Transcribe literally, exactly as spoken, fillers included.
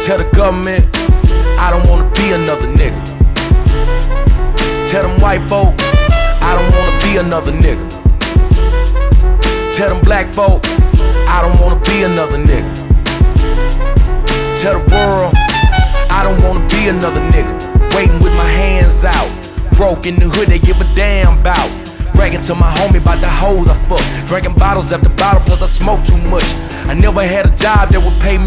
Tell the government I don't wanna be another nigga. Tell them white folk I don't wanna be another nigga. Tell them black folk I don't wanna be another nigga. Tell the world I don't wanna be another nigga. Waiting with my hands out, broke in the hood they give a damn about. Bragging to my homie about the hoes I fuck. Drinking bottles after bottle plus I smoke too much. I never had a job that would pay me